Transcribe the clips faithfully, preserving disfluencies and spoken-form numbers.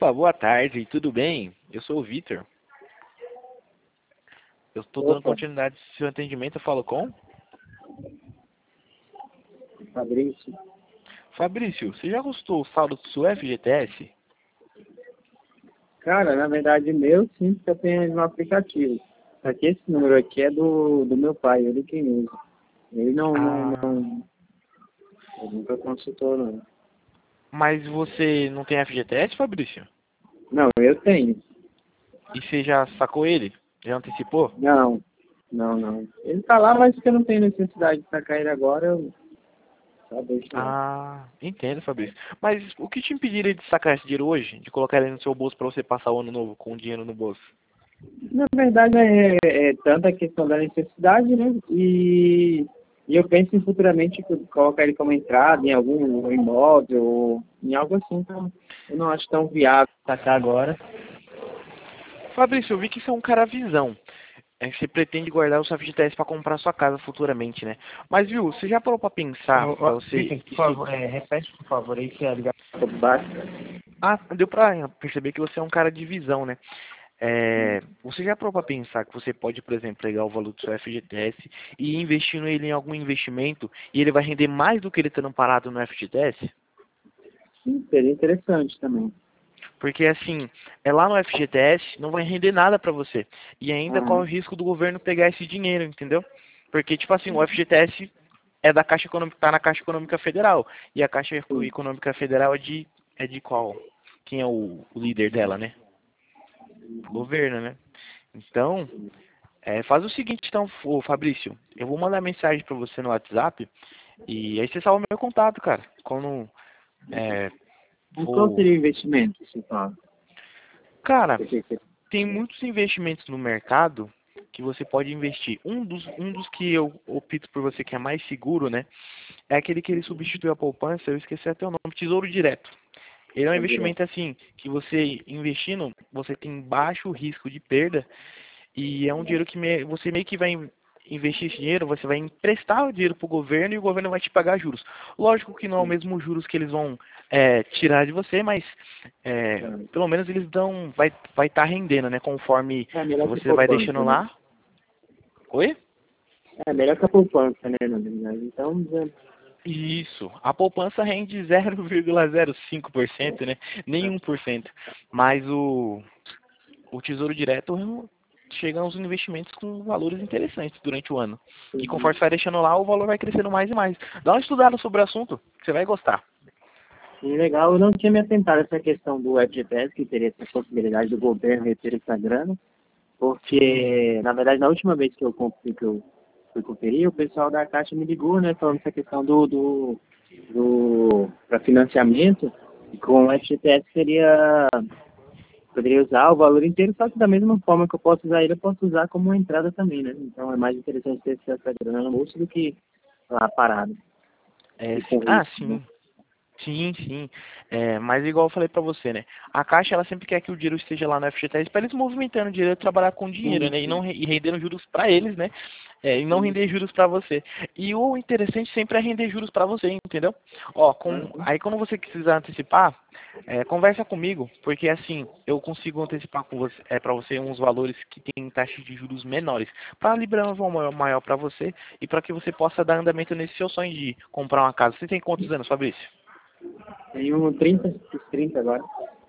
Opa, boa tarde, tudo bem? Eu sou o Vitor. Eu estou dando Opa, continuidade ao seu atendimento, eu falo com? Fabrício. Fabrício, você já gostou o saldo do seu F G T S? Cara, na verdade, meu sim, que eu tenho no aplicativo. Só que esse número aqui é do, do meu pai, ele quem usa. Ele não, não, Ah, não, ele nunca consultou, não. mas você não tem F G T S, Fabrício? Não, eu tenho. E você já sacou ele? Já antecipou? Não, não, não. Ele tá lá, mas que eu não tenho necessidade de sacar ele agora, eu só deixo lá. Ah, entendo, Fabrício. Mas o que te impediria de sacar esse dinheiro hoje? De colocar ele no seu bolso para você passar o ano novo com o dinheiro no bolso? Na verdade, é, é tanta a questão da necessidade, né? E, e eu penso em futuramente co- colocar ele como entrada em algum imóvel, ou em algo assim, então eu não acho tão viável sacar agora. Fabrício, eu vi que você é um cara visão. É que você pretende guardar o seu F G T S para comprar sua casa futuramente, né? Mas, viu, você já parou para pensar, Ô, para ô, você... Vitor, por Isso... favor, é, repete, por favor, aí que a ligação ficou baixa. Ah, deu pra perceber que você é um cara de visão, né? É, você já parou para pensar que você pode, por exemplo, pegar o valor do seu F G T S e ir investindo ele em algum investimento e ele vai render mais do que ele estando parado no F G T S? Sim, seria interessante também. Porque assim, é lá no F G T S não vai render nada para você. E ainda corre Aham. o risco do governo pegar esse dinheiro, entendeu? Porque, tipo assim, o F G T S é da Caixa Econômica, tá na Caixa Econômica Federal. E a Caixa Eco- Sim. Econômica Federal é de, é de qual? Quem é o, o líder dela, né? O governo, né? Então, é, faz o seguinte, então, ô, Fabrício, eu vou mandar mensagem para você no WhatsApp e aí você salva meu contato, cara. Quando é, E qual for. seria o investimento, se fala? Cara, Porque você- tem muitos investimentos no mercado que você pode investir. Um dos, um dos que eu opto por você que é mais seguro, né? É aquele que ele substitui a poupança, eu esqueci até o nome, Tesouro Direto. Ele é um é direto. investimento assim, que você investindo, você tem baixo risco de perda e é um dinheiro que me- você meio que vai in- investir esse dinheiro, você vai emprestar o dinheiro para o governo e o governo vai te pagar juros. Lógico que não é o Sim. mesmo juros que eles vão é, tirar de você, mas é, Tá. pelo menos eles dão, vai vai estar rendendo, né? Conforme É melhor que você vai poupança, deixando né? lá. Oi? É melhor que a poupança, né, na verdade. Então, já... Isso. A poupança rende zero vírgula zero cinco por cento, né? Nem um por cento. Mas o, o Tesouro Direto chega aos investimentos com valores interessantes durante o ano. E conforme você vai deixando lá, o valor vai crescendo mais e mais. Dá uma estudada sobre o assunto, que você vai gostar. E legal, eu não tinha me atentado a essa questão do F G T S, que teria essa possibilidade do governo reter essa grana, Sim. porque, na verdade, na última vez que eu, conf- que eu fui conferir, o pessoal da Caixa me ligou, né, falando essa questão do, do, do para financiamento, e com o F G T S seria, poderia usar o valor inteiro, só que da mesma forma que eu posso usar ele, eu posso usar como uma entrada também, né, então é mais interessante ter essa grana no bolso do que lá parado, É, e com sim. Ah, risco, né. sim. Sim, sim. É, mas igual eu falei pra você, né? A Caixa, ela sempre quer que o dinheiro esteja lá no F G T S para eles movimentando o dinheiro e trabalhar com dinheiro, Sim, né? E não sim, re- e rendendo juros pra eles, né? É, e não sim. render juros pra você. E o interessante sempre é render juros pra você, entendeu? Ó, com, Uhum. aí quando você precisar antecipar, é, conversa comigo, porque assim, eu consigo antecipar com você, é, para você uns valores que tem taxas de juros menores, para liberar um valor maior, maior para você e para que você possa dar andamento nesse seu sonho de comprar uma casa. Você tem quantos anos, Fabrício? Tenho trinta, fiz trinta agora.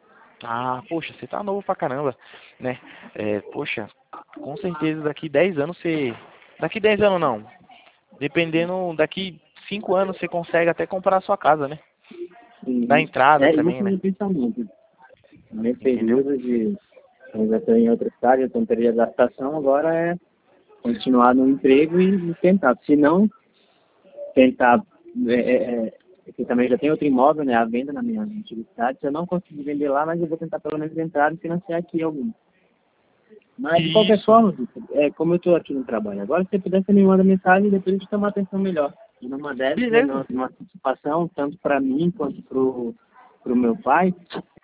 Ah, poxa, você tá novo pra caramba, né? É, poxa, com certeza daqui dez anos você. Daqui dez anos não. Dependendo, daqui cinco anos você consegue até comprar a sua casa, né? Da Uhum. entrada É também, isso né? meu pensamento. No meu Entendeu? período de. Eu já estou em outra cidade, eu estou em período de adaptação, agora é continuar no emprego e, e tentar. Se não, tentar. É, é, é, porque também já tem outro imóvel, né? À venda na minha antiga cidade. Se eu não conseguir vender lá, mas eu vou tentar pelo menos entrar e financiar aqui algum. Mas de qualquer Isso. forma, Victor, é, como eu estou aqui no trabalho agora, se você pudesse me mandar mensagem e depois a gente tomar atenção melhor. E numa dessas, né, Beleza. numa, numa antecipação, tanto para mim quanto para o meu pai,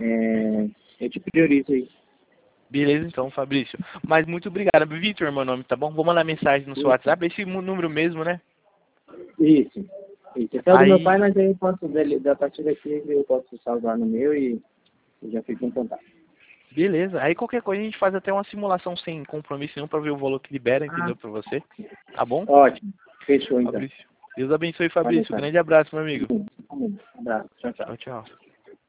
é, eu te priorizo aí. Beleza então, Fabrício. Mas muito obrigado. Vitor, meu nome, tá bom? Vou mandar mensagem no seu Isso, WhatsApp, esse mu- número mesmo, né? isso. Isso. Esse é o do meu pai, Aí, mas aí eu posso, dele, da partir daqui, eu posso salvar no meu e, eu já fico em contato. Beleza. Aí qualquer coisa a gente faz até uma simulação sem compromisso nenhum para ver o valor que libera, entendeu? Ah. Para você. Tá bom? Ótimo. Fechou, então. Fabrício. Deus abençoe, Fabrício. Valeu, Grande abraço, meu amigo. um abraço. Tchau, tchau. Tchau, tchau.